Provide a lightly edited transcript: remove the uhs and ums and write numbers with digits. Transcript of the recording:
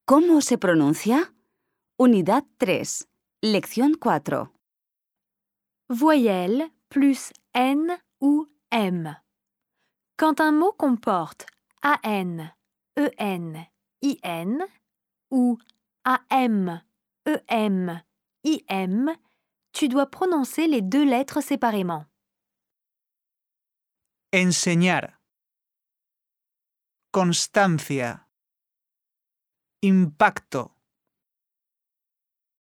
¿Cómo se pronuncia? Unidad 3, lección 4. Voyelle plus N ou M. Quand un mot comporte AN, EN, IN ou AM, EM, IM, tu dois prononcer les deux lettres séparément. Enseñar. Constancia. Impacto.